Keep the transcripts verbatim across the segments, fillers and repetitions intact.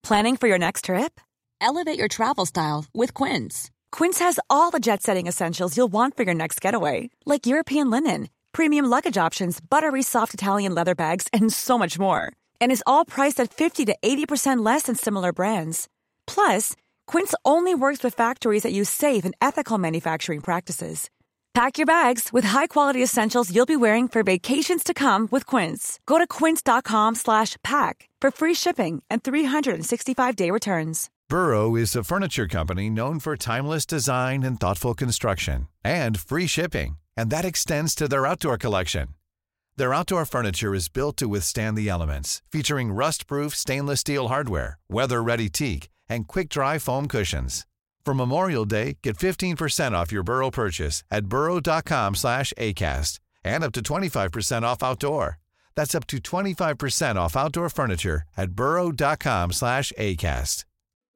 Planning for your next trip? Elevate your travel style with Quince. Quince has all the jet-setting essentials you'll want for your next getaway, like European linen, premium luggage options, buttery soft Italian leather bags, and so much more. And is all priced at fifty to eighty percent less than similar brands. Plus, Quince only works with factories that use safe and ethical manufacturing practices. Pack your bags with high-quality essentials you'll be wearing for vacations to come with Quince. Go to quince.com slash pack for free shipping and three sixty-five day returns. Burrow is a furniture company known for timeless design and thoughtful construction, and free shipping, and that extends to their outdoor collection. Their outdoor furniture is built to withstand the elements, featuring rust-proof stainless steel hardware, weather-ready teak, and quick-dry foam cushions. For Memorial Day, get fifteen percent off your Burrow purchase at burrow.com slash ACAST and up to twenty-five percent off outdoor. That's up to twenty-five percent off outdoor furniture at burrow.com slash ACAST.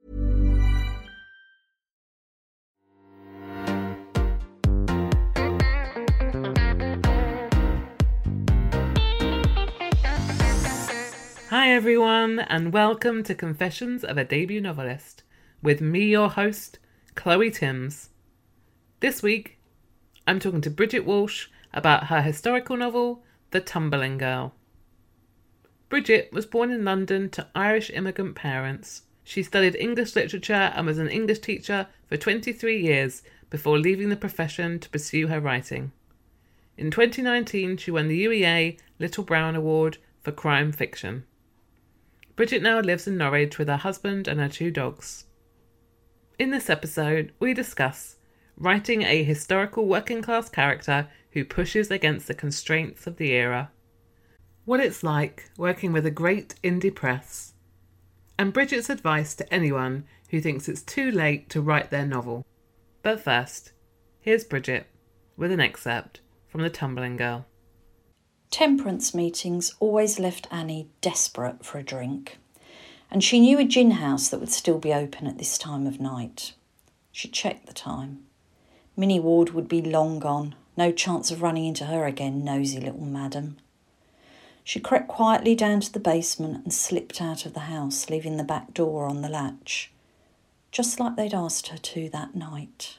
Hi everyone, and welcome to Confessions of a Debut Novelist, with me, your host, Chloe Timms. This week, I'm talking to Bridget Walsh about her historical novel, The Tumbling Girl. Bridget was born in London to Irish immigrant parents. She studied English literature and was an English teacher for twenty-three years before leaving the profession to pursue her writing. In twenty nineteen, she won the U E A Little Brown Award for crime fiction. Bridget now lives in Norwich with her husband and her two dogs. In this episode, we discuss writing a historical working-class character who pushes against the constraints of the era, what it's like working with a great indie press, and Bridget's advice to anyone who thinks it's too late to write their novel. But first, here's Bridget with an excerpt from The Tumbling Girl. Temperance meetings always left Annie desperate for a drink, and she knew a gin house that would still be open at this time of night. She checked the time. Minnie Ward would be long gone, no chance of running into her again, nosy little madam. She crept quietly down to the basement and slipped out of the house, leaving the back door on the latch, just like they'd asked her to that night.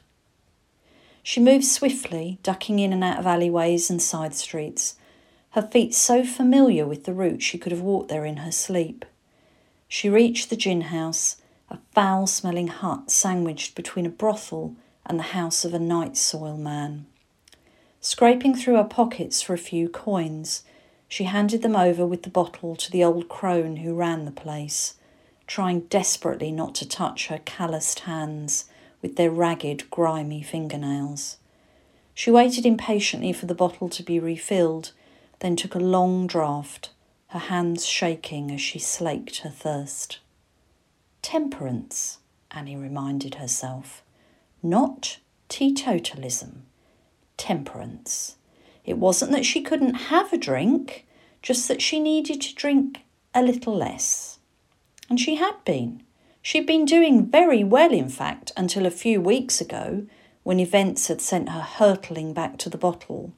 She moved swiftly, ducking in and out of alleyways and side streets, her feet so familiar with the route she could have walked there in her sleep. She reached the gin house, a foul-smelling hut sandwiched between a brothel and the house of a night soil man. Scraping through her pockets for a few coins, she handed them over with the bottle to the old crone who ran the place, trying desperately not to touch her calloused hands with their ragged, grimy fingernails. She waited impatiently for the bottle to be refilled, then took a long draught, her hands shaking as she slaked her thirst. Temperance, Annie reminded herself. Not teetotalism. Temperance. It wasn't that she couldn't have a drink, just that she needed to drink a little less. And she had been. She'd been doing very well, in fact, until a few weeks ago, when events had sent her hurtling back to the bottle.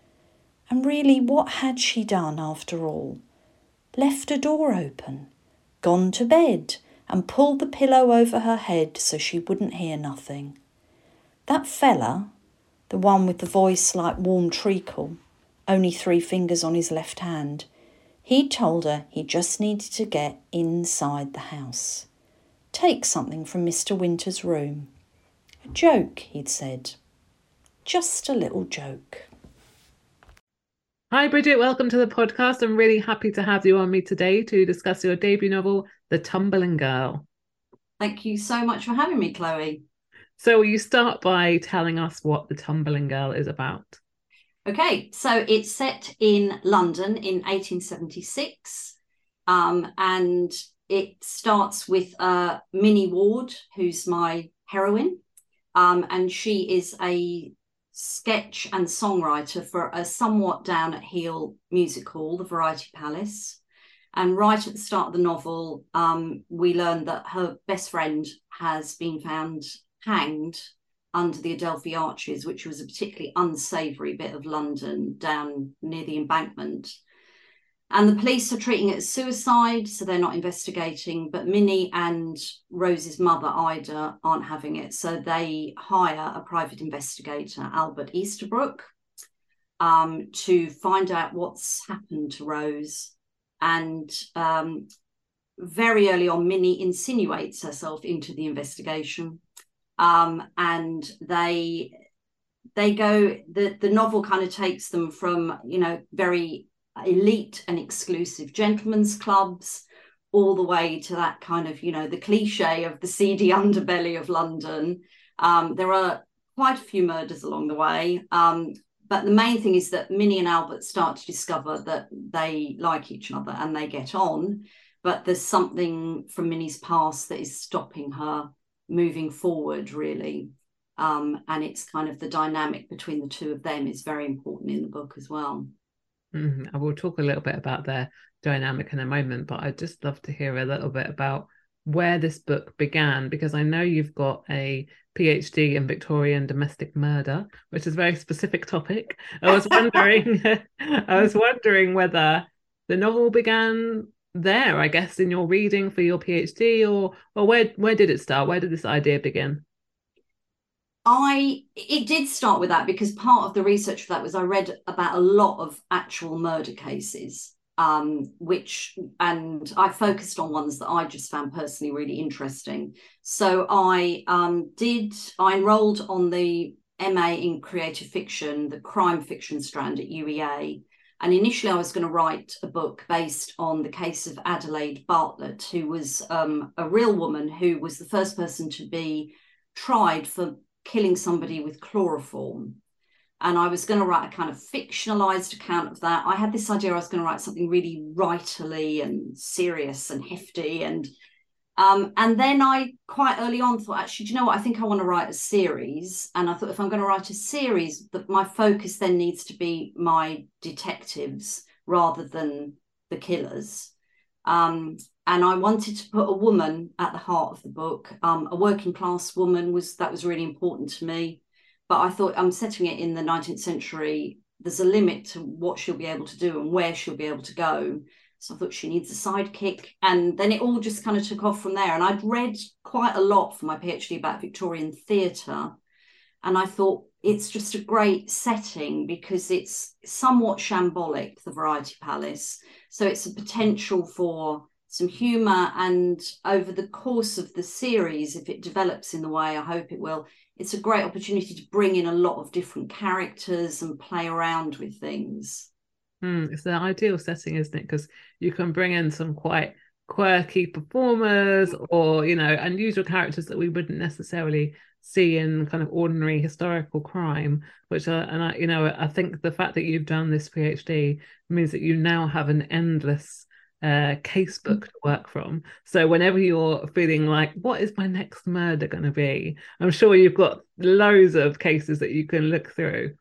And really, what had she done after all? Left a door open, gone to bed, and pulled the pillow over her head so she wouldn't hear nothing. That fella, the one with the voice like warm treacle, only three fingers on his left hand, he'd told her he just needed to get inside the house. Take something from Mister Winter's room. A joke, he'd said. Just a little joke. Hi Bridget, welcome to the podcast. I'm really happy to have you on me today to discuss your debut novel, The Tumbling Girl. Thank you so much for having me, Chloe. So will you start by telling us what The Tumbling Girl is about? Okay, so it's set in London in eighteen seventy-six, um, and it starts with uh, Minnie Ward, who's my heroine, um, and she is a sketch and songwriter for a somewhat down at heel music hall, the Variety Palace. And right at the start of the novel, um, we learn that her best friend has been found hanged under the Adelphi Arches, which was a particularly unsavoury bit of London down near the Embankment. And the police are treating it as suicide, so they're not investigating. But Minnie and Rose's mother, Ida, aren't having it. So they hire a private investigator, Albert Easterbrook, um, to find out what's happened to Rose. And um, very early on, Minnie insinuates herself into the investigation. Um, and they they go, the, the novel kind of takes them from, you know, very elite and exclusive gentlemen's clubs all the way to that kind of, you know, the cliche of the seedy underbelly of London. Um, there are quite a few murders along the way. Um, but the main thing is that Minnie and Albert start to discover that they like each other and they get on. But there's something from Minnie's past that is stopping her moving forward, really. Um, and it's kind of the dynamic between the two of them is very important in the book as well. Mm, I will talk a little bit about their dynamic in a moment, but I'd just love to hear a little bit about where this book began, because I know you've got a PhD in Victorian domestic murder, which is a very specific topic. I was wondering, I was wondering whether the novel began there, I guess, in your reading for your PhD, or or where where did it start? Where did this idea begin? I it did start with that, because part of the research for that was I read about a lot of actual murder cases, um, which and I focused on ones that I just found personally really interesting. So I um, did I enrolled on the M A in creative fiction, the crime fiction strand at U E A, and initially I was going to write a book based on the case of Adelaide Bartlett, who was um, a real woman who was the first person to be tried for killing somebody with chloroform. And I was going to write a kind of fictionalized account of that. I had this idea I was going to write something really writerly and serious and hefty. And um, and then I quite early on thought, actually, do you know what? I think I want to write a series. And I thought, if I'm going to write a series, that my focus then needs to be my detectives rather than the killers. Um, and I wanted to put a woman at the heart of the book. Um, a working class woman was that was really important to me. But I thought, I'm setting it in the nineteenth century. There's a limit to what she'll be able to do and where she'll be able to go. So I thought she needs a sidekick. And then it all just kind of took off from there. And I'd read quite a lot for my PhD about Victorian theatre. And I thought it's just a great setting because it's somewhat shambolic, the Variety Palace. So it's a potential for some humour. And over the course of the series, if it develops in the way I hope it will, it's a great opportunity to bring in a lot of different characters and play around with things. Mm, it's the ideal setting, isn't it? Because you can bring in some quite quirky performers or, you know, unusual characters that we wouldn't necessarily see in kind of ordinary historical crime, which are, and I, you know, I think the fact that you've done this PhD means that you now have an endless uh, case book to work from. So whenever you're feeling like, what is my next murder going to be? I'm sure you've got loads of cases that you can look through.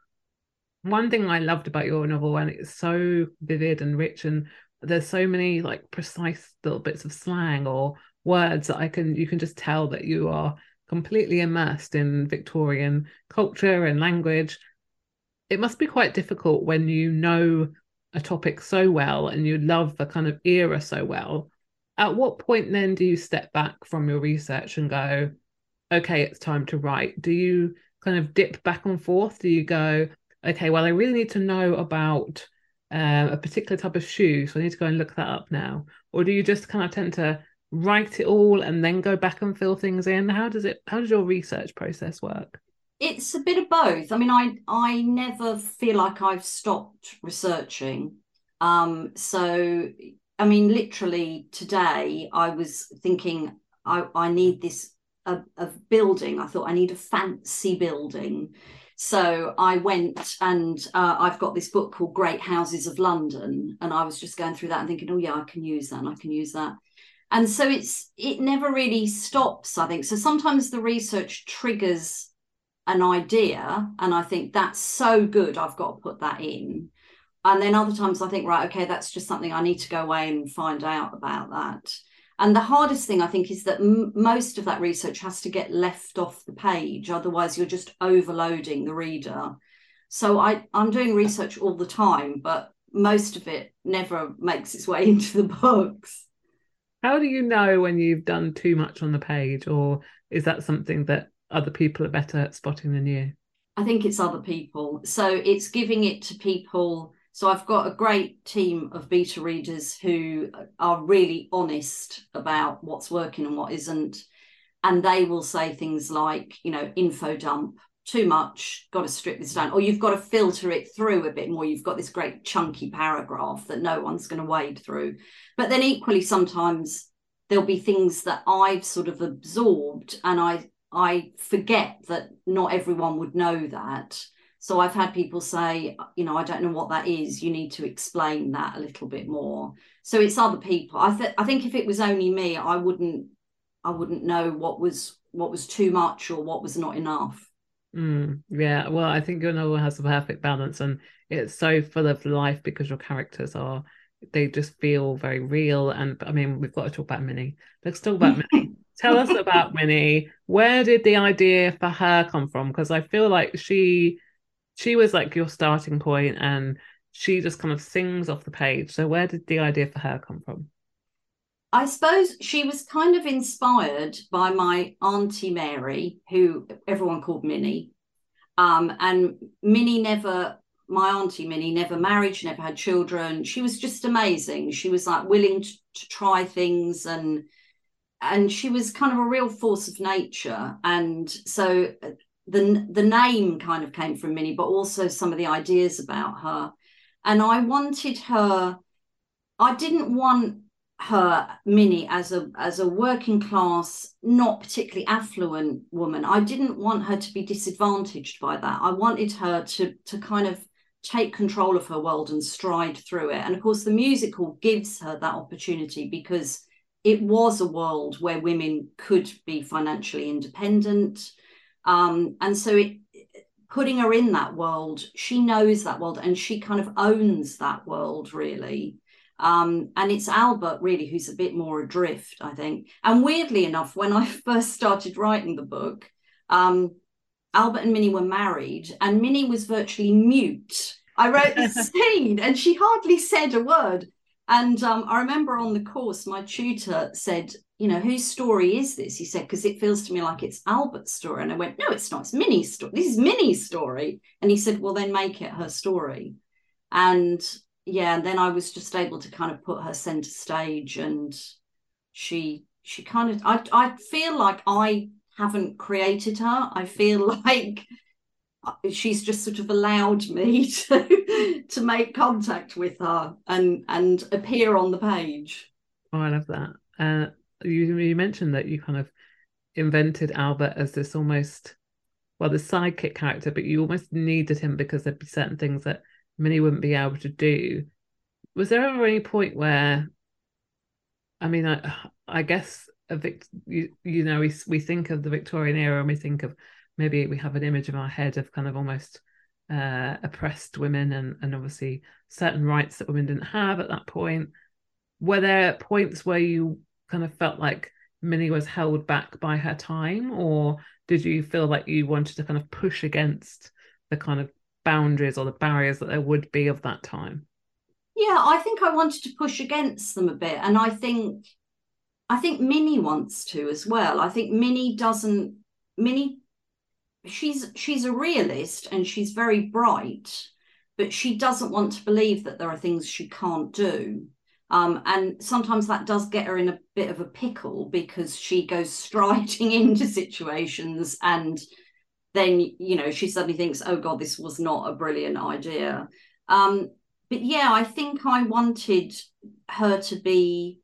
One thing I loved about your novel, and it's so vivid and rich, and there's so many like precise little bits of slang or words that I can, you can just tell that you are completely immersed in Victorian culture and language. It must be quite difficult when you know a topic so well and you love the kind of era so well. At what point then do you step back from your research and go, okay, it's time to write? Do you kind of dip back and forth? Do you go, okay, well, I really need to know about um, a particular type of shoe, so I need to go and look that up now? Or do you just kind of tend to write it all and then go back and fill things in? How does it, how does your research process work? It's a bit of both. I mean, I I never feel like I've stopped researching. Um, so, I mean, literally today I was thinking I, I need this a, a building. I thought I need a fancy building. So I went and uh, I've got this book called Great Houses of London. And I was just going through that and thinking, oh, yeah, I can use that and I can use that. And so it's it never really stops, I think. So sometimes the research triggers an idea and I think that's so good, I've got to put that in. And then other times I think, right, okay, that's just something I need to go away and find out about that. And the hardest thing I think is that m- most of that research has to get left off the page. Otherwise you're just overloading the reader. So I, I'm doing research all the time, but most of it never makes its way into the books. How do you know when you've done too much on the page, or is that something that other people are better at spotting than you? I think it's other people. So it's giving it to people. So I've got a great team of beta readers who are really honest about what's working and what isn't. And they will say things like, you know, info dump, too much, got to strip this down, or you've got to filter it through a bit more. You've got this great chunky paragraph that no one's going to wade through. But then equally, sometimes there'll be things that I've sort of absorbed and I I forget that not everyone would know that. So I've had people say, you know, I don't know what that is. You need to explain that a little bit more. So it's other people. I think I think if it was only me, I wouldn't I wouldn't know what was what was too much or what was not enough. Mm, yeah, well, I think your novel has a perfect balance, and it's so full of life because your characters are, they just feel very real. And I mean, we've got to talk about Minnie. Let's talk about Minnie. Tell us about Minnie. Where did the idea for her come from? Because I feel like she she was like your starting point, and she just kind of sings off the page. So where did the idea for her come from? I suppose she was kind of inspired by my Auntie Mary, who everyone called Minnie. Um, and Minnie never, my Auntie Minnie never married, she never had children. She was just amazing. She was like willing to, to try things, and and she was kind of a real force of nature. And so the, the name kind of came from Minnie, but also some of the ideas about her. And I wanted her, I didn't want her, Minnie, as a as a working class, not particularly affluent woman. I didn't want her to be disadvantaged by that. I wanted her to to kind of take control of her world and stride through it. And of course, the musical gives her that opportunity because it was a world where women could be financially independent. Um, and so it, putting her in that world, she knows that world and she kind of owns that world, really. Um, and it's Albert, really, who's a bit more adrift, I think. And weirdly enough, when I first started writing the book, um, Albert and Minnie were married and Minnie was virtually mute. I wrote this scene and she hardly said a word. And um, I remember on the course, my tutor said, you know, whose story is this? He said, because it feels to me like it's Albert's story. And I went, no, it's not. It's Minnie's story. This is Minnie's story. And he said, well, then make it her story. And yeah, and then I was just able to kind of put her center stage, and she she kind of, I, I feel like I haven't created her. I feel like she's just sort of allowed me to to make contact with her and and appear on the page. Oh, I love that. Uh, you, you mentioned that you kind of invented Albert as this almost, well, the sidekick character, but you almost needed him because there'd be certain things that Minnie wouldn't be able to do. Was there ever any point where, I mean, I, I guess a Vic, you, you know, we we think of the Victorian era and we think of, maybe we have an image in our head of kind of almost uh, oppressed women and, and obviously certain rights that women didn't have at that point. Were there points where you kind of felt like Minnie was held back by her time, or did you feel like you wanted to kind of push against the kind of boundaries or the barriers that there would be of that time? Yeah, I think I wanted to push against them a bit, and I think I think Minnie wants to as well. I think Minnie doesn't Minnie she's she's a realist and she's very bright, but she doesn't want to believe that there are things she can't do. Um, and sometimes that does get her in a bit of a pickle because she goes striding into situations and then, you know, she suddenly thinks, oh, God, this was not a brilliant idea. Um, but yeah, I think I wanted her to be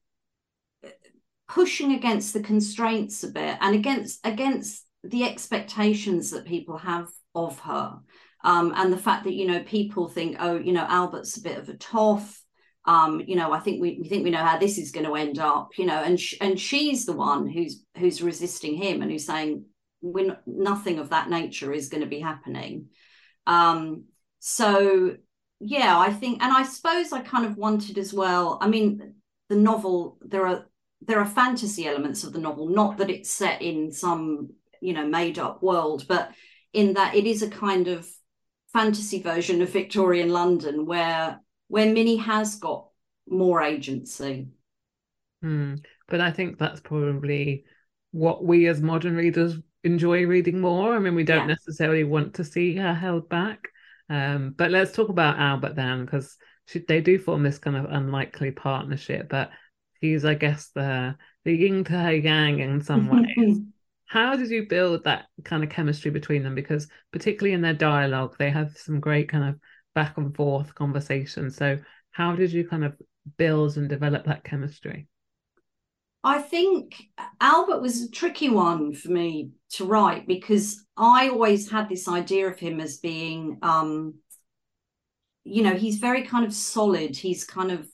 pushing against the constraints a bit and against against the expectations that people have of her. Um, and the fact that, you know, people think, oh, you know, Albert's a bit of a toff. Um, you know, I think we, we think we know how this is going to end up, you know, and sh- and she's the one who's who's resisting him and who's saying, when nothing of that nature is going to be happening. Um, so, yeah, I think, and I suppose I kind of wanted as well, I mean, the novel, there are there are fantasy elements of the novel, not that it's set in some, you know, made up world, but in that it is a kind of fantasy version of Victorian London where where Minnie has got more agency. Mm. But I think that's probably what we as modern readers enjoy reading more. I mean, we don't yeah. necessarily want to see her held back. Um, but let's talk about Albert then, because they do form this kind of unlikely partnership. But he's, I guess, the the yin to her yang in some ways. How did you build that kind of chemistry between them? Because particularly in their dialogue, they have some great kind of back and forth conversations. So how did you kind of build and develop that chemistry? I think Albert was a tricky one for me to write, because I always had this idea of him as being, um, you know, he's very kind of solid. He's kind of,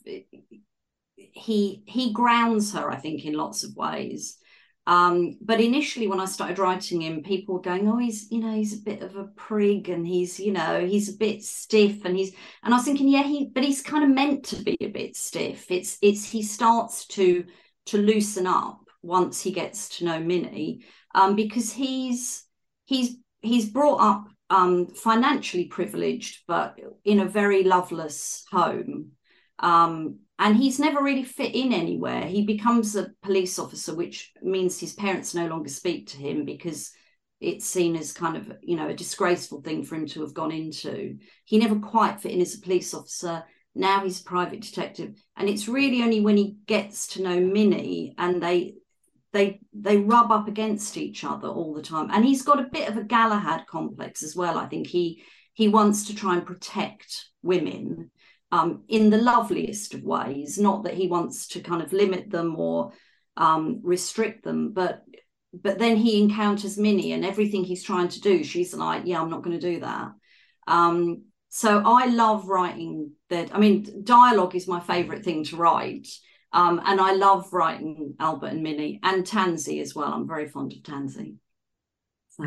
he he grounds her, I think, in lots of ways. Um, but initially when I started writing him, people were going, oh, he's, you know, he's a bit of a prig, and he's, you know, he's a bit stiff, and he's, and I was thinking, yeah, he, but he's kind of meant to be a bit stiff. It's, it's, he starts to, to loosen up once he gets to know Minnie, um, because he's, he's, he's brought up um, financially privileged, but in a very loveless home. Um, and he's never really fit in anywhere. He becomes a police officer, which means his parents no longer speak to him because it's seen as kind of, you know, a disgraceful thing for him to have gone into. He never quite fit in as a police officer. Now he's a private detective. And it's really only when he gets to know Minnie and they they they rub up against each other all the time. And he's got a bit of a Galahad complex as well. I think he he wants to try and protect women um, in the loveliest of ways. Not that he wants to kind of limit them or um, restrict them, but but then he encounters Minnie, and everything he's trying to do, she's like, yeah, I'm not going to do that. Um, So I love writing that. I mean, dialogue is my favourite thing to write. Um, and I love writing Albert and Minnie, and Tansy as well. I'm very fond of Tansy. So,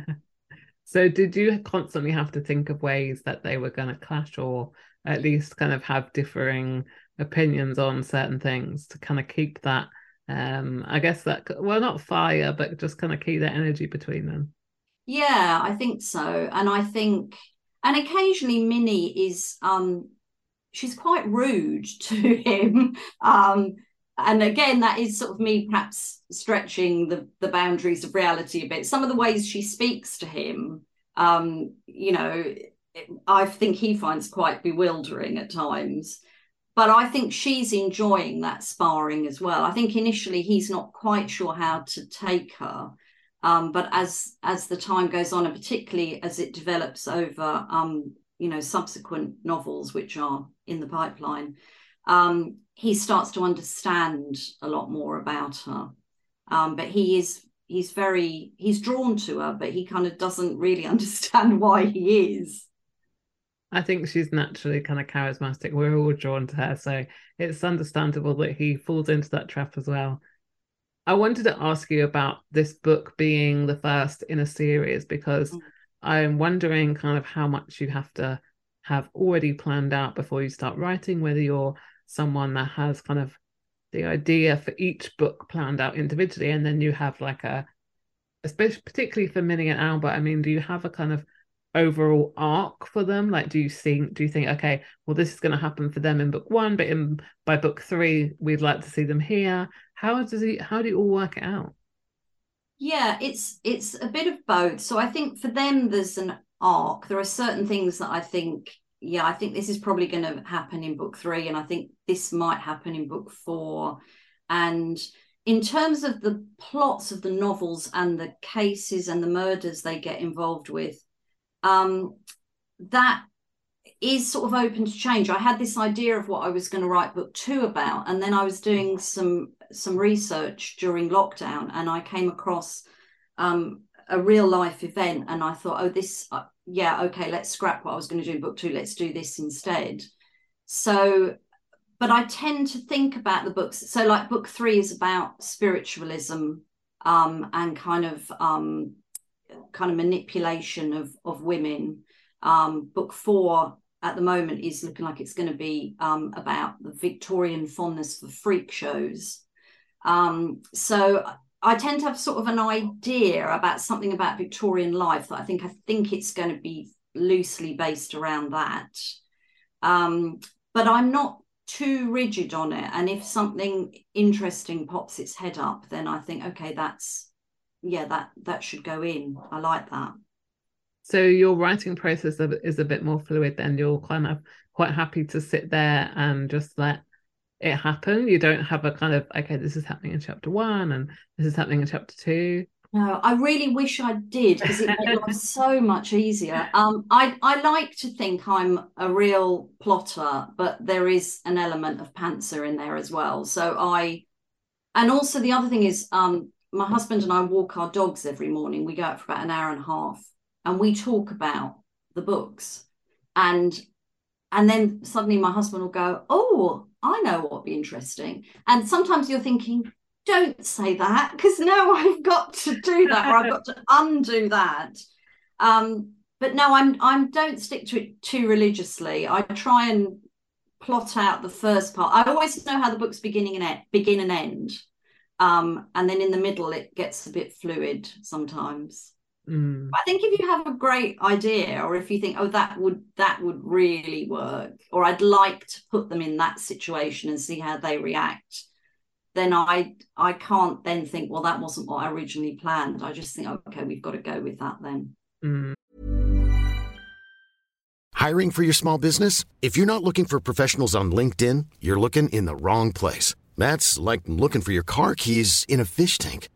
so did you constantly have to think of ways that they were going to clash, or at least kind of have differing opinions on certain things to kind of keep that, um, I guess that, well, not fire, but just kind of keep that energy between them? Yeah, I think so. And I think... And occasionally Minnie is, um, she's quite rude to him. Um, and again, that is sort of me perhaps stretching the, the boundaries of reality a bit. Some of the ways she speaks to him, um, you know, I think he finds quite bewildering at times. But I think she's enjoying that sparring as well. I think initially he's not quite sure how to take her. Um, but as as the time goes on, and particularly as it develops over, um, you know, subsequent novels which are in the pipeline, um, he starts to understand a lot more about her. Um, but he is he's very he's drawn to her, but he kind of doesn't really understand why he is. I think she's naturally kind of charismatic. We're all drawn to her, so it's understandable that he falls into that trap as well. I wanted to ask you about this book being the first in a series, because mm. I'm wondering kind of how much you have to have already planned out before you start writing, whether you're someone that has kind of the idea for each book planned out individually, and then you have like a, especially particularly for Minnie and Albert, I mean, do you have a kind of overall arc for them? Like, do you think, do you think, okay, well, this is going to happen for them in book one, but in by book three, we'd like to see them here. How does he, how do you all work it out? Yeah, it's it's a bit of both. So I think for them, there's an arc. There are certain things that I think, yeah, I think this is probably going to happen in book three, and I think this might happen in book four. And in terms of the plots of the novels and the cases and the murders they get involved with, um, that is sort of open to change. I had this idea of what I was going to write book two about, and then I was doing some some research during lockdown, and I came across um, a real life event, and I thought, oh, this, uh, yeah, okay, let's scrap what I was going to do in book two. Let's do this instead. So, but I tend to think about the books. So, like book three is about spiritualism um, and kind of um, kind of manipulation of of women. Um, book four at the moment is looking like it's going to be um, about the Victorian fondness for freak shows. Um, so I tend to have sort of an idea about something about Victorian life that I think I think it's going to be loosely based around that. Um, but I'm not too rigid on it. And if something interesting pops its head up, then I think, okay, that's, yeah, that, that should go in. I like that. So your writing process is a bit more fluid then. You're kind of quite happy to sit there and just let it happen. You don't have a kind of, okay, this is happening in chapter one and this is happening in chapter two. No, I really wish I did, because it made life so much easier. Um, I, I like to think I'm a real plotter, but there is an element of pantser in there as well. So I, and also the other thing is, um, my husband and I walk our dogs every morning. We go out for about an hour and a half and we talk about the books. And, and then suddenly my husband will go, oh, I know what would be interesting. And sometimes you're thinking, don't say that, because now I've got to do that, or I've got to undo that. Um, but no, I'm I'm don't stick to it too religiously. I try and plot out the first part. I always know how the book's beginning and end, begin and end, um, and then in the middle it gets a bit fluid sometimes. Mm. I think if you have a great idea, or if you think, oh, that would that would really work, or I'd like to put them in that situation and see how they react, then I I can't then think, well, that wasn't what I originally planned. I just think, okay, we've got to go with that then. Mm. Hiring for your small business? If you're not looking for professionals on LinkedIn, you're looking in the wrong place. That's like looking for your car keys in a fish tank.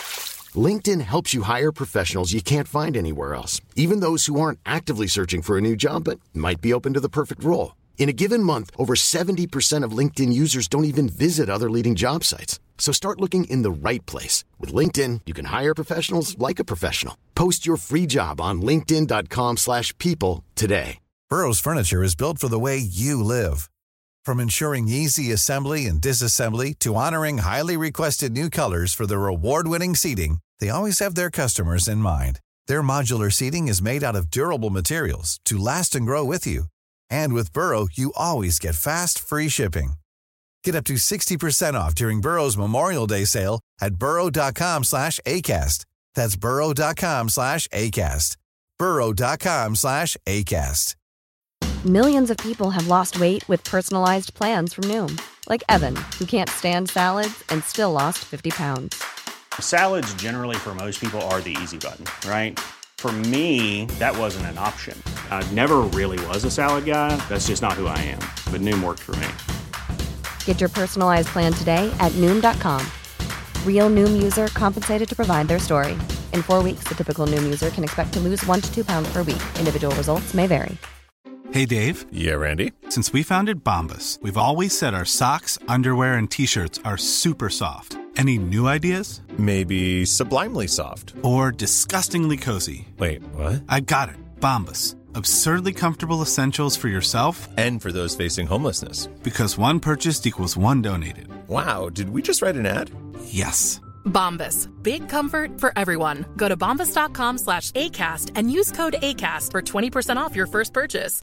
LinkedIn helps you hire professionals you can't find anywhere else, even those who aren't actively searching for a new job but might be open to the perfect role. In a given month, over seventy percent of LinkedIn users don't even visit other leading job sites. So start looking in the right place. With LinkedIn, you can hire professionals like a professional. Post your free job on linkedin dot com slash people today. Burrow's furniture is built for the way you live. From ensuring easy assembly and disassembly to honoring highly requested new colors for their award-winning seating, they always have their customers in mind. Their modular seating is made out of durable materials to last and grow with you. And with Burrow, you always get fast, free shipping. Get up to sixty percent off during Burrow's Memorial Day sale at burrow.com slash ACAST. That's burrow.com slash ACAST. burrow.com slash ACAST. Millions of people have lost weight with personalized plans from Noom. Like Evan, who can't stand salads and still lost fifty pounds. Salads generally for most people are the easy button, right? For me, that wasn't an option. I never really was a salad guy. That's just not who I am. But Noom worked for me. Get your personalized plan today at Noom dot com. Real Noom user compensated to provide their story. In four weeks, the typical Noom user can expect to lose one to two pounds per week. Individual results may vary. Hey, Dave. Yeah, Randy. Since we founded Bombas, we've always said our socks, underwear, and T-shirts are super soft. Any new ideas? Maybe sublimely soft. Or disgustingly cozy. Wait, what? I got it. Bombas. Absurdly comfortable essentials for yourself and for those facing homelessness. Because one purchased equals one donated. Wow, did we just write an ad? Yes. Bombas. Big comfort for everyone. Go to bombas.com slash ACAST and use code ACAST for twenty percent off your first purchase.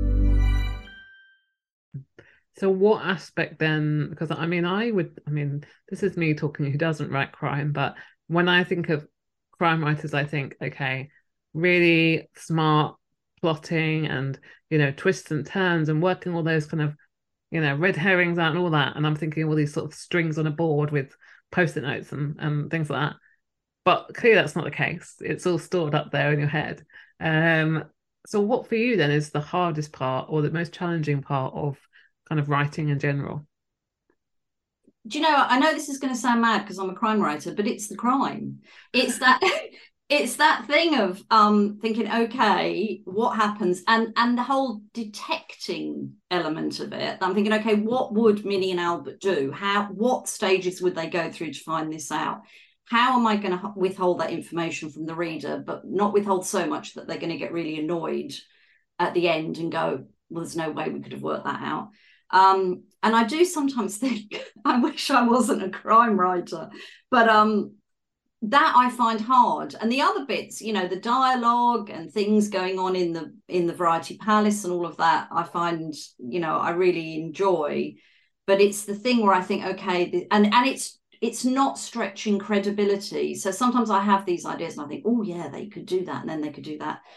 So what aspect then, because I mean, I would, I mean, this is me talking who doesn't write crime, but when I think of crime writers, I think, okay, really smart plotting and, you know, twists and turns and working all those kind of, you know, red herrings out and all that. And I'm thinking all these sort of strings on a board with post-it notes and, and things like that. But clearly that's not the case. It's all stored up there in your head. Um, so what for you then is the hardest part or the most challenging part of kind of writing in general? Do you know, I know this is going to sound mad because I'm a crime writer, but it's the crime. It's that it's that thing of um thinking, okay, what happens, and and the whole detecting element of it. I'm thinking, okay, what would Minnie and Albert do? How what stages would they go through to find this out? How am I going to withhold that information from the reader, but not withhold so much that they're going to get really annoyed at the end and go, well, there's no way we could have worked that out. Um, and I do sometimes think, I wish I wasn't a crime writer, but um, that I find hard. And the other bits, you know, the dialogue and things going on in the in the Variety Palace and all of that, I find, you know, I really enjoy. But it's the thing where I think, okay, and and it's it's not stretching credibility. So sometimes I have these ideas and I think, oh yeah, they could do that, and then they could do that.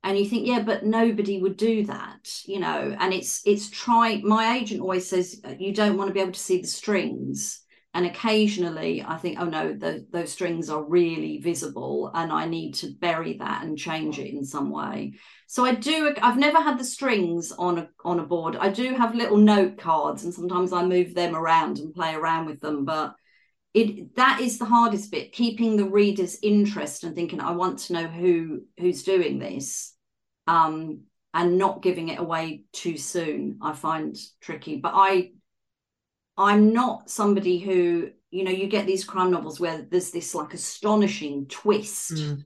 And you think, yeah, but nobody would do that, you know. And it's it's try. My agent always says you don't want to be able to see the strings. And occasionally I think, oh no, the, those strings are really visible and I need to bury that and change it in some way. So I do, I've never had the strings on a, on a board. I do have little note cards and sometimes I move them around and play around with them. But it that is the hardest bit, keeping the reader's interest and thinking, I want to know who who's doing this, um, and not giving it away too soon, I find tricky. But I... I'm not somebody who, you know, you get these crime novels where there's this like astonishing twist, mm.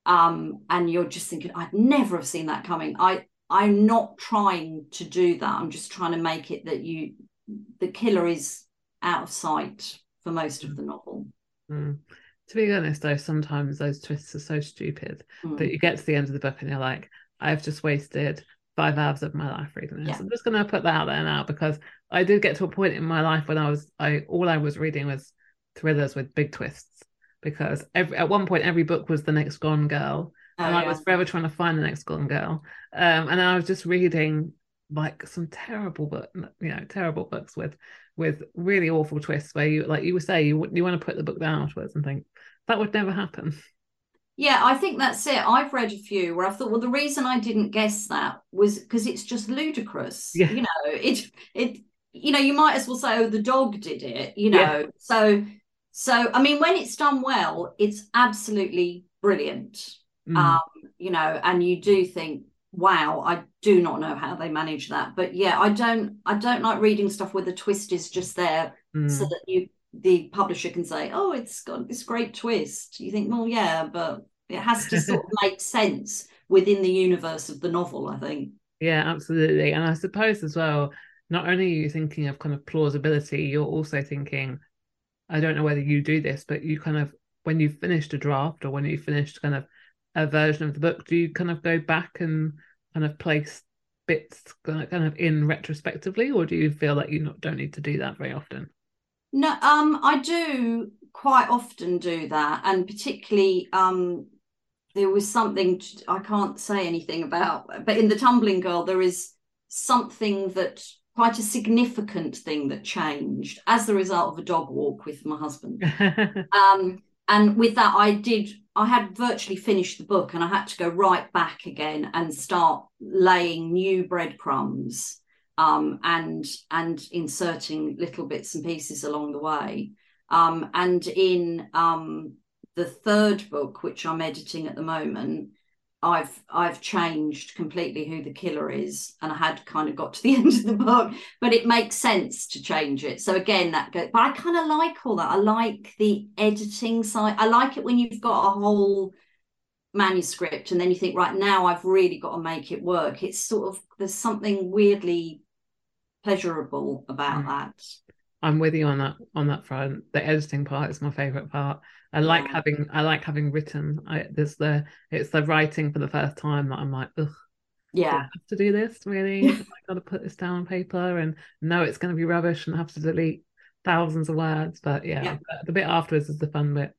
um, and you're just thinking, I'd never have seen that coming. I, I'm not trying to do that. I'm just trying to make it that you, the killer is out of sight for most of the novel. Mm. To be honest, though, sometimes those twists are so stupid mm. that you get to the end of the book and you're like, I've just wasted five hours of my life reading this. Yeah. I'm just going to put that out there now, because I did get to a point in my life when I was, I all I was reading was thrillers with big twists, because every, at one point every book was the next Gone Girl, oh, and yeah. I was forever trying to find the next Gone Girl, um, and I was just reading like some terrible book, you know, terrible books with with really awful twists where you, like you would say, you you want to put the book down afterwards and think that would never happen. Yeah, I think that's it. I've read a few where I thought, well, the reason I didn't guess that was because it's just ludicrous. Yeah. You know, it it you know, you might as well say, oh, the dog did it, you know. Yeah. So so I mean, when it's done well, it's absolutely brilliant. Mm. Um, you know, and you do think, wow, I do not know how they manage that. But yeah, I don't I don't like reading stuff where the twist is just there mm. so that you the publisher can say, oh, it's got this great twist. You think, well, yeah, but it has to sort of make sense within the universe of the novel, I think. Yeah, absolutely. And I suppose as well, not only are you thinking of kind of plausibility, you're also thinking, I don't know whether you do this, but you kind of, when you've finished a draft or when you've finished kind of a version of the book, do you kind of go back and kind of place bits kind of in retrospectively, or do you feel like you not, don't need to do that very often? No, um, I do quite often do that, and particularly um, there was something to, I can't say anything about, but in The Tumbling Girl there is something that quite a significant thing that changed as the result of a dog walk with my husband. um, and with that, I did. I had virtually finished the book, and I had to go right back again and start laying new breadcrumbs. Um, and and inserting little bits and pieces along the way. Um, and in um, the third book, which I'm editing at the moment, I've I've changed completely who the killer is, and I had kind of got to the end of the book, but it makes sense to change it. So again, that goes. But I kind of like all that. I like the editing side. I like it when you've got a whole manuscript, and then you think, right, now I've really got to make it work. It's sort of, there's something weirdly pleasurable about mm. that. I'm with you on that on that front. The editing part is my favorite part. I like yeah. having I like having written. I there's the it's the writing for the first time that I'm like, ugh, yeah, I have to do this really. I got to put this down on paper and know it's going to be rubbish and have to delete thousands of words. But yeah, yeah. the bit afterwards is the fun bit.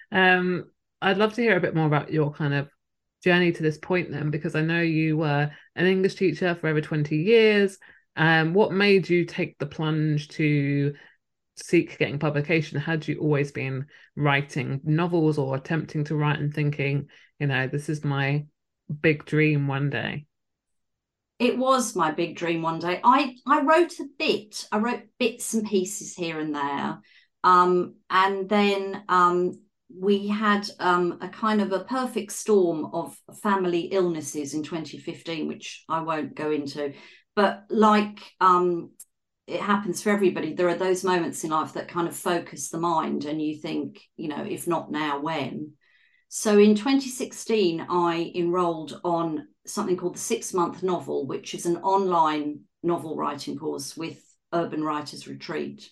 Um, I'd love to hear a bit more about your kind of journey to this point then, because I know you were an English teacher for over twenty years. Um, what made you take the plunge to seek getting publication? Had you always been writing novels or attempting to write and thinking, you know, this is my big dream one day? It was my big dream one day. I, I wrote a bit. I wrote bits and pieces here and there. Um, and then um, we had um, a kind of a perfect storm of family illnesses in twenty fifteen, which I won't go into. But like um, it happens for everybody, there are those moments in life that kind of focus the mind and you think, you know, if not now, when? So in twenty sixteen, I enrolled on something called the Six Month Novel, which is an online novel writing course with Urban Writers Retreat.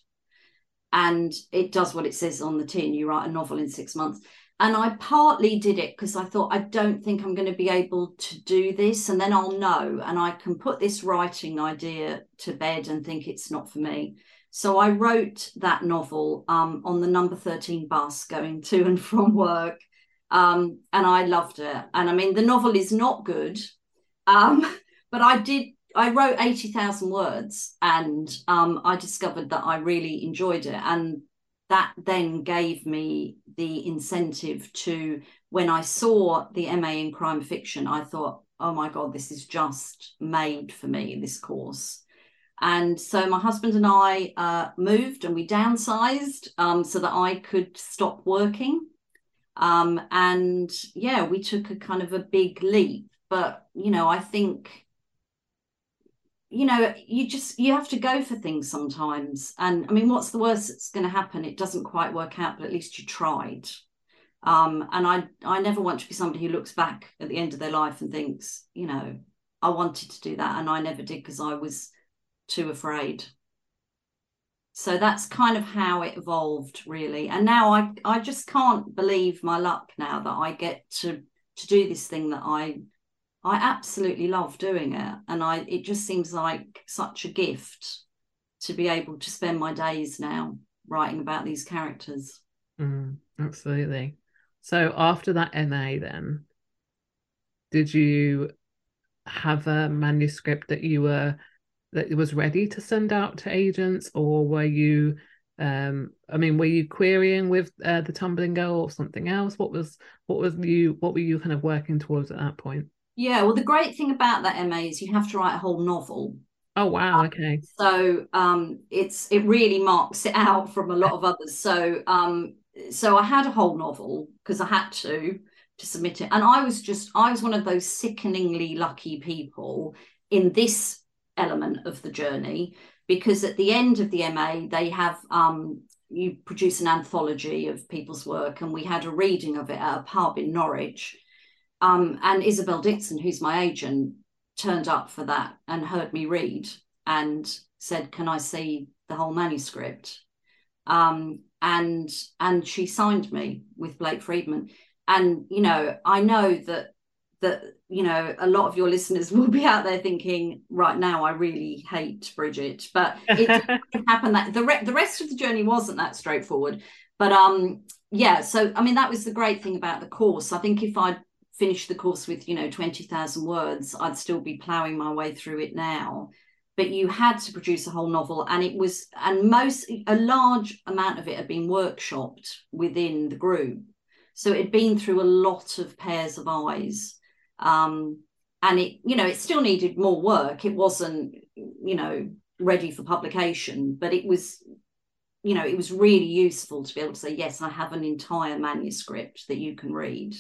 And it does what it says on the tin, you write a novel in six months. And I partly did it because I thought, I don't think I'm going to be able to do this. And then I'll know, and I can put this writing idea to bed and think it's not for me. So I wrote that novel um, on the number thirteen bus going to and from work. Um, and I loved it. And I mean, the novel is not good, um, but I did, I wrote eighty thousand words, and um, I discovered that I really enjoyed it. And that then gave me the incentive to, when I saw the M A in crime fiction, I thought, oh my God, this is just made for me, this course. And so my husband and I uh, moved, and we downsized um, so that I could stop working. Um, and yeah, we took a kind of a big leap. But, you know, I think, you know, you just, you have to go for things sometimes. And I mean, what's the worst that's going to happen? It doesn't quite work out, but at least you tried. Um, and I, I never want to be somebody who looks back at the end of their life and thinks, you know, I wanted to do that, and I never did because I was too afraid. So that's kind of how it evolved, really. And now I, I just can't believe my luck now that I get to, to do this thing that I, I absolutely love doing it. And I, it just seems like such a gift to be able to spend my days now writing about these characters. Mm, absolutely. So after that M A then, did you have a manuscript that you were that was ready to send out to agents, or were you um I mean were you querying with uh, the Tumbling Girl or something else? What was what was you what were you kind of working towards at that point? Yeah, well, the great thing about that M A is you have to write a whole novel. Oh wow, okay. So um it's it really marks it out from a lot of others. So um so I had a whole novel because I had to to submit it, and I was just I was one of those sickeningly lucky people in this element of the journey, because at the end of the M A they have um you produce an anthology of people's work, and we had a reading of it at a pub in Norwich, um and Isabel Dixon, who's my agent, turned up for that and heard me read and said, can I see the whole manuscript? um and and she signed me with Blake Friedman. And you know, I know that that you know, a lot of your listeners will be out there thinking right now, I really hate Bridget, but it didn't happen that the, re- the rest of the journey wasn't that straightforward. But um yeah, so I mean, that was the great thing about the course. I think if I'd finished the course with, you know, twenty thousand words, I'd still be ploughing my way through it now. But you had to produce a whole novel, and it was, and most, a large amount of it had been workshopped within the group. So it had been through a lot of pairs of eyes. Um, and it, you know, it still needed more work. It wasn't, you know, ready for publication, but it was, you know, it was really useful to be able to say, yes, I have an entire manuscript that you can read.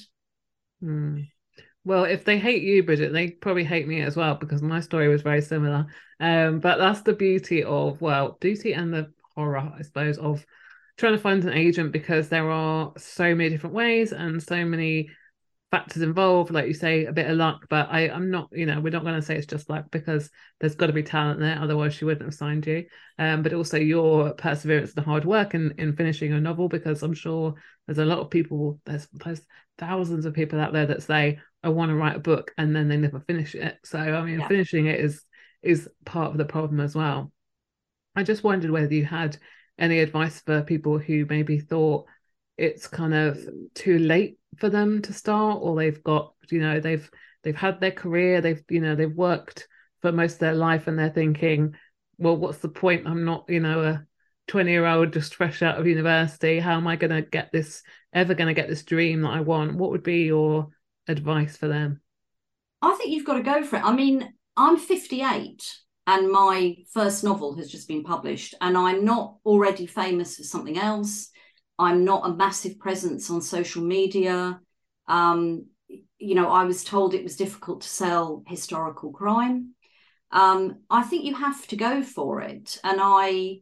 Mm. Well, if they hate you, Bridget, they probably hate me as well, because my story was very similar. Um, but that's the beauty of, well, beauty and the horror, I suppose, of trying to find an agent, because there are so many different ways and so many factors involved. Like you say, a bit of luck, but I, I'm not, you know, we're not going to say it's just luck, because there's got to be talent there, otherwise she wouldn't have signed you. Um, but also your perseverance and hard work in, in finishing a novel, because I'm sure there's a lot of people, there's, there's thousands of people out there that say, I want to write a book, and then they never finish it. So I mean, yeah. finishing it is is part of the problem as well. I just wondered whether you had any advice for people who maybe thought it's kind of too late for them to start, or they've got, you know, they've they've had their career, they've, you know, they've worked for most of their life, and they're thinking, well, what's the point? I'm not, you know, a twenty year old just fresh out of university. How am I going to get this, ever going to get this dream that I want? What would be your advice for them? I think you've got to go for it. I mean, I'm fifty-eight and my first novel has just been published, and I'm not already famous for something else. I'm not a massive presence on social media. Um, you know, I was told it was difficult to sell historical crime. Um, I think you have to go for it. And I,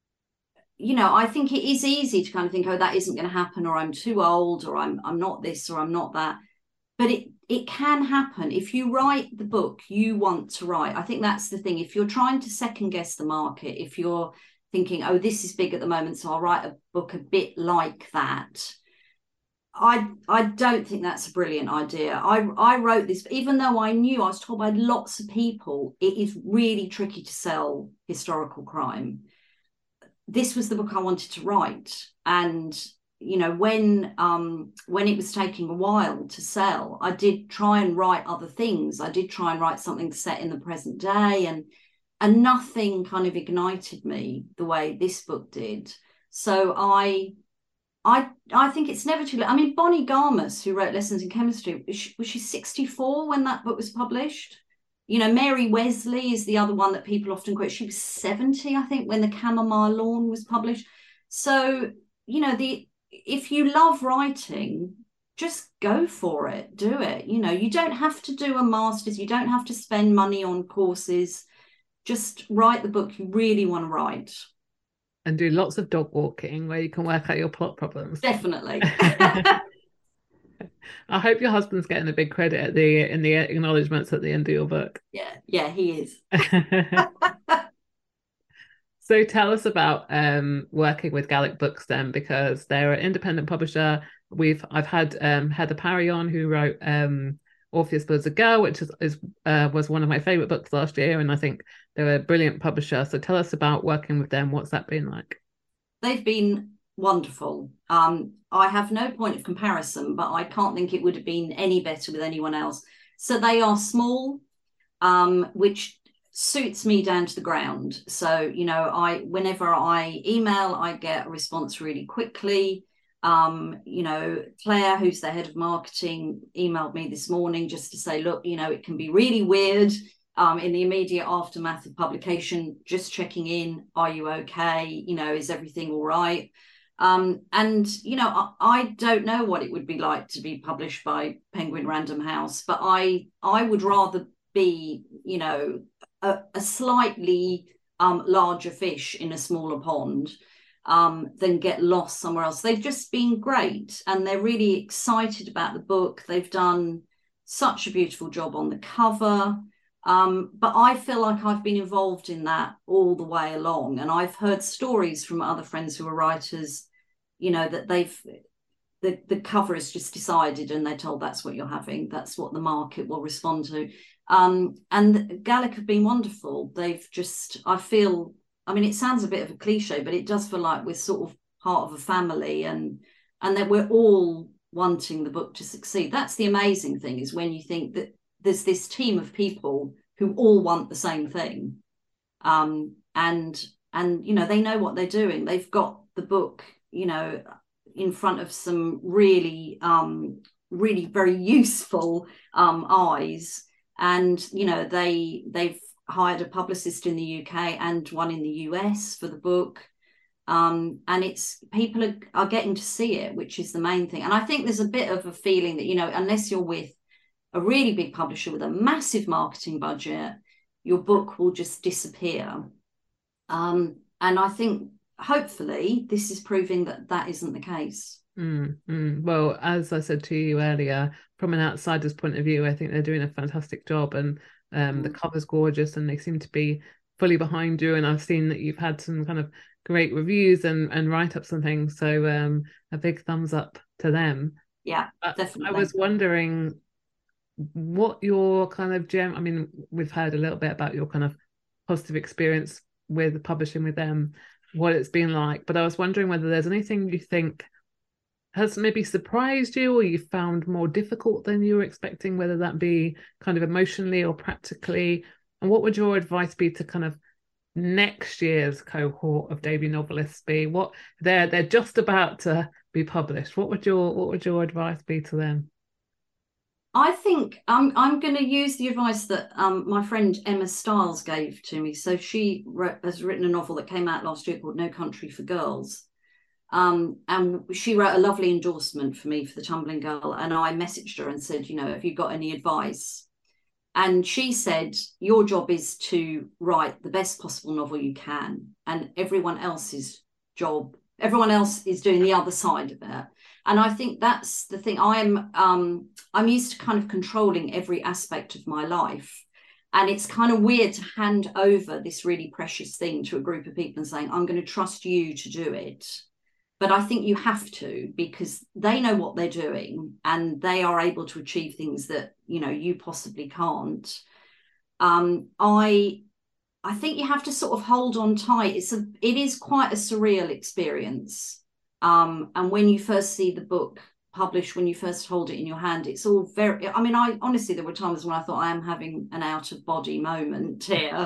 you know, I think it is easy to kind of think, oh, that isn't going to happen, or I'm too old, or I'm I'm not this, or I'm not that. But it it can happen. If you write the book you want to write, I think that's the thing. If you're trying to second guess the market, if you're thinking, oh, this is big at the moment, so I'll write a book a bit like that, I I don't think that's a brilliant idea. I, I wrote this, even though I knew, I was told by lots of people, it is really tricky to sell historical crime. This was the book I wanted to write. And you know, when um, when it was taking a while to sell, I did try and write other things. I did try and write something set in the present day, and and nothing kind of ignited me the way this book did. So I, I, I think it's never too late. I mean, Bonnie Garmus, who wrote Lessons in Chemistry, was she, was she sixty-four when that book was published? You know, Mary Wesley is the other one that people often quote. She was seventy, I think, when The Chamomile Lawn was published. So, you know, the if you love writing, just go for it, do it. You know, you don't have to do a master's, you don't have to spend money on courses. Just write the book you really want to write. And do lots of dog walking where you can work out your plot problems. Definitely. I hope your husband's getting a big credit at the in the acknowledgements at the end of your book. Yeah, yeah, he is. So tell us about um, working with Gaelic Books then, because they're an independent publisher. We've I've had um, Heather Parry on, who wrote um, Orpheus Was a Girl, which is, is uh, was one of my favourite books last year, and I think they're a brilliant publisher. So tell us about working with them. What's that been like? They've been wonderful. Um, I have no point of comparison, but I can't think it would have been any better with anyone else. So they are small, um, which suits me down to the ground. So, you know, I whenever I email, I get a response really quickly. Um, you know, Claire, who's the head of marketing, emailed me this morning just to say, look, you know, it can be really weird um, in the immediate aftermath of publication, just checking in. Are you okay? You know, is everything all right? Um, and, you know, I, I don't know what it would be like to be published by Penguin Random House, but I, I would rather be, you know, a, a slightly um, larger fish in a smaller pond um, than get lost somewhere else. They've just been great, and they're really excited about the book. They've done such a beautiful job on the cover. Um, but I feel like I've been involved in that all the way along. And I've heard stories from other friends who are writers, you know, that they've, the, the cover is just decided and they're told that's what you're having. That's what the market will respond to. Um, and Gaelic have been wonderful. They've just, I feel, I mean, it sounds a bit of a cliche, but it does feel like we're sort of part of a family, and, and that we're all wanting the book to succeed. That's the amazing thing, is when you think that there's this team of people who all want the same thing. Um, and, and, you know, they know what they're doing. They've got the book, you know, in front of some really, um, really very useful um, eyes. And, you know, they, they've hired a publicist in the U K and one in the U S for the book. Um, and it's, people are, are getting to see it, which is the main thing. And I think there's a bit of a feeling that, you know, unless you're with a really big publisher with a massive marketing budget, your book will just disappear. Um, and I think hopefully this is proving that that isn't the case. Mm, mm. Well, as I said to you earlier, from an outsider's point of view, I think they're doing a fantastic job, and um, mm. the cover's gorgeous, and they seem to be fully behind you. And I've seen that you've had some kind of great reviews and, and write-ups and things. So um, a big thumbs up to them. Yeah, definitely. I was wondering what your kind of gem, I mean, we've heard a little bit about your kind of positive experience with publishing with them, what it's been like, but I was wondering whether there's anything you think has maybe surprised you or you found more difficult than you were expecting, whether that be kind of emotionally or practically, and what would your advice be to kind of next year's cohort of debut novelists be? What they're they're just about to be published. What would your what would your advice be to them? I think I'm I'm going to use the advice that um, my friend Emma Stiles gave to me. So she wrote, has written a novel that came out last year called No Country for Girls. Um, and she wrote a lovely endorsement for me for The Tumbling Girl. And I messaged her and said, you know, have you got any advice? And she said, your job is to write the best possible novel you can. And everyone else's job, everyone else is doing the other side of it. And I think that's the thing. I'm um, I'm used to kind of controlling every aspect of my life. And it's kind of weird to hand over this really precious thing to a group of people and saying, I'm going to trust you to do it. But I think you have to, because they know what they're doing and they are able to achieve things that, you know, you possibly can't. Um, I I think you have to sort of hold on tight. It's a, it is quite a surreal experience. Um, and when you first see the book published, when you first hold it in your hand, it's all very, I mean, I honestly, there were times when I thought I am having an out of body moment here.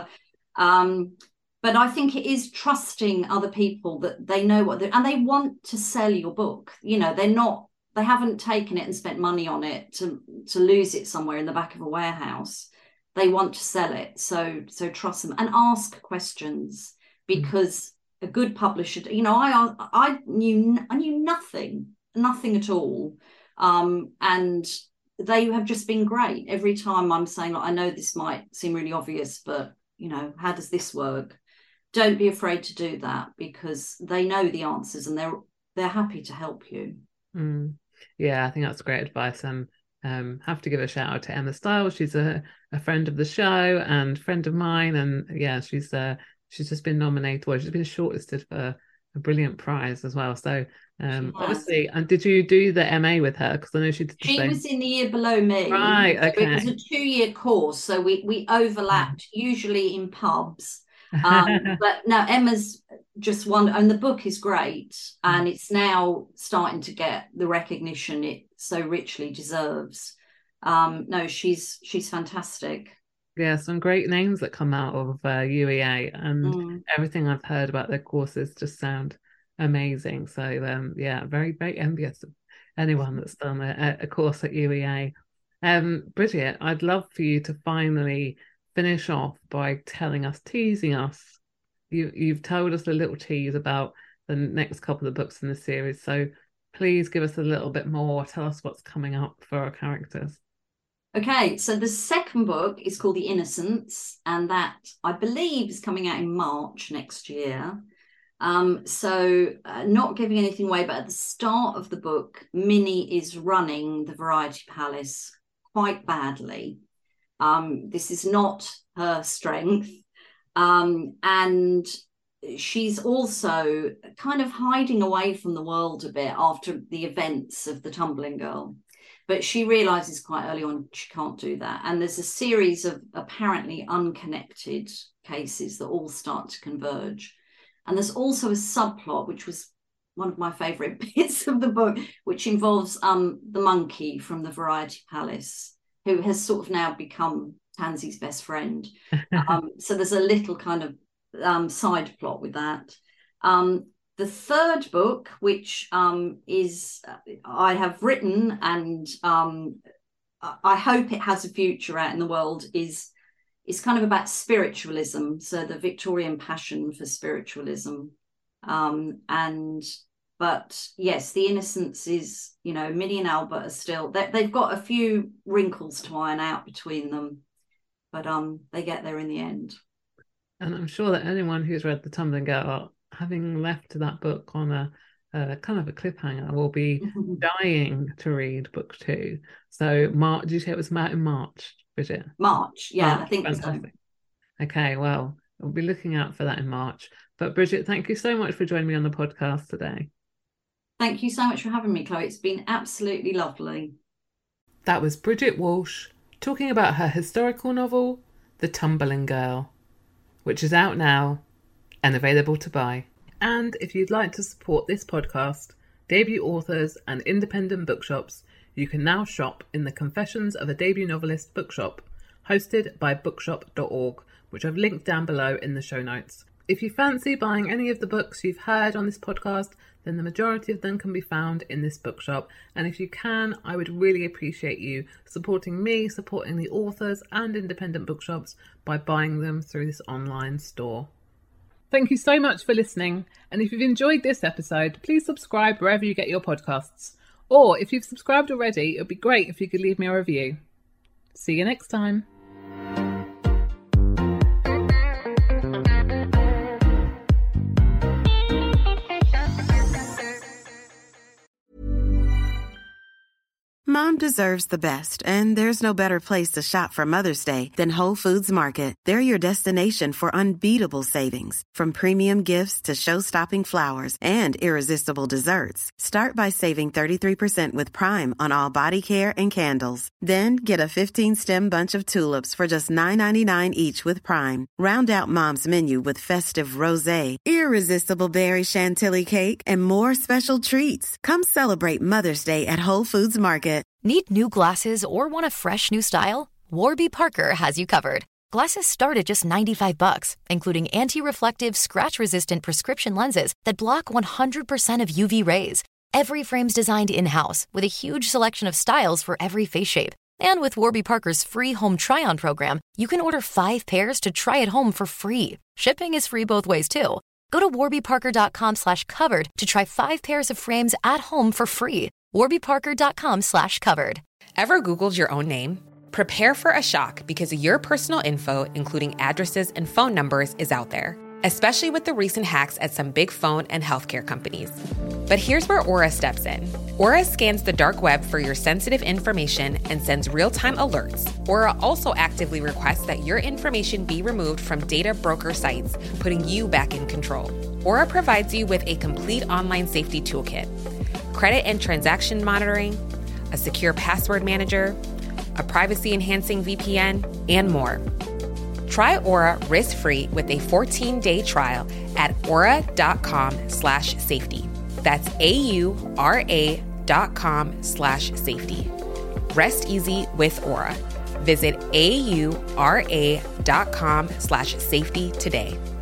Um, but I think it is trusting other people that they know what they're, and they want to sell your book. You know, they're not, they haven't taken it and spent money on it to, to lose it somewhere in the back of a warehouse. They want to sell it. So, so trust them and ask questions, because mm. a good publisher, you know, I, I knew, I knew nothing, nothing at all. Um, and they have just been great. Every time I'm saying, like, I know this might seem really obvious, but you know, how does this work? Don't be afraid to do that, because they know the answers and they're, they're happy to help you. Mm. Yeah, I think that's great advice. And um, have to give a shout out to Emma Stiles. She's a, a friend of the show and friend of mine. And yeah, she's uh, she's just been nominated, well, she's been shortlisted for a brilliant prize as well. So um, obviously, and did you do the M A with her? Because I know she did the She same. was in the year below me. Right, So okay. it was a two-year course, so we, we overlapped, mm. usually in pubs. Um, but no, Emma's just one, and the book is great, and it's now starting to get the recognition it so richly deserves. Um, no, she's she's fantastic. Yeah, some great names that come out of uh, U E A, and Mm. everything I've heard about their courses just sound amazing. So um, yeah, very, very envious of anyone that's done a, a course at U E A. Um, Bridget, I'd love for you to finally finish off by telling us, teasing us. You, you've told us a little tease about the next couple of books in the series, so please give us a little bit more. Tell us what's coming up for our characters. Okay, so the second book is called The Innocents, and that, I believe, is coming out in March next year. Um, so uh, not giving anything away, but at the start of the book, Minnie is running the Variety Palace quite badly. Um, this is not her strength. Um, and she's also kind of hiding away from the world a bit after the events of the Tumbling Girl. But she realises quite early on she can't do that. And there's a series of apparently unconnected cases that all start to converge. And there's also a subplot, which was one of my favourite bits of the book, which involves um, the monkey from the Variety Palace, who has sort of now become Tansy's best friend. Um, so there's a little kind of um, side plot with that. Um, the third book, which um, is uh, I have written, and um, I hope it has a future out in the world, is is kind of about spiritualism. So the Victorian passion for spiritualism. Um, and But yes, The Innocents is, you know, Minnie and Albert are still, they, they've got a few wrinkles to iron out between them, but um, they get there in the end. And I'm sure that anyone who's read The Tumbling Girl, having left that book on a, a kind of a cliffhanger, will be dying to read book two. So, March, did you say it was in March, Bridget? March, yeah, March, I think fantastic. So. Okay, well, we'll be looking out for that in March. But Bridget, thank you so much for joining me on the podcast today. Thank you so much for having me, Chloe. It's been absolutely lovely. That was Bridget Walsh talking about her historical novel, The Tumbling Girl, which is out now and available to buy. And if you'd like to support this podcast, debut authors and independent bookshops, you can now shop in the Confessions of a Debut Novelist bookshop, hosted by bookshop dot org, which I've linked down below in the show notes. If you fancy buying any of the books you've heard on this podcast, then the majority of them can be found in this bookshop. And if you can, I would really appreciate you supporting me, supporting the authors and independent bookshops by buying them through this online store. Thank you so much for listening. And if you've enjoyed this episode, please subscribe wherever you get your podcasts. Or if you've subscribed already, it would be great if you could leave me a review. See you next time. Mom deserves the best, and there's no better place to shop for Mother's Day than Whole Foods Market. They're your destination for unbeatable savings, from premium gifts to show-stopping flowers and irresistible desserts. Start by saving thirty-three percent with Prime on all body care and candles. Then get a fifteen-stem bunch of tulips for just nine ninety-nine each with Prime. Round out Mom's menu with festive rosé, irresistible berry chantilly cake, and more special treats. Come celebrate Mother's Day at Whole Foods Market. Need new glasses or want a fresh new style? Warby Parker has you covered. Glasses start at just ninety-five bucks, including anti-reflective, scratch-resistant prescription lenses that block one hundred percent of U V rays. Every frame's designed in-house with a huge selection of styles for every face shape. And with Warby Parker's free home try-on program, you can order five pairs to try at home for free. Shipping is free both ways, too. Go to warbyparker.com slash covered to try five pairs of frames at home for free. warbyparker.com slash covered. Ever Googled your own name? Prepare for a shock because your personal info, including addresses and phone numbers, is out there, especially with the recent hacks at some big phone and healthcare companies. But here's where Aura steps in. Aura scans the dark web for your sensitive information and sends real-time alerts. Aura also actively requests that your information be removed from data broker sites, putting you back in control. Aura provides you with a complete online safety toolkit, credit and transaction monitoring, a secure password manager, a privacy-enhancing V P N, and more. Try Aura risk-free with a fourteen-day trial at aura.com slash safety. That's A-U-R-A dot com slash safety. Rest easy with Aura. Visit A-U-R-A dot com slash safety today.